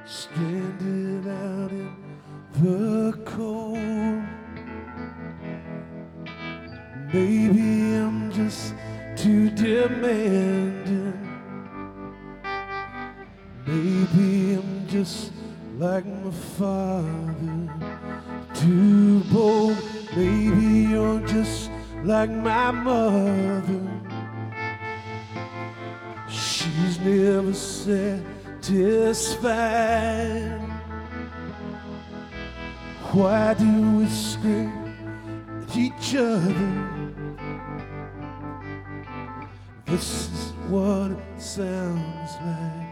stranded out in the cold. Maybe I'm just too demanding. Maybe I'm just like my father, too bold. Maybe you're just like my mother. She's never satisfied. Why do we scream at each other? This is what it sounds like.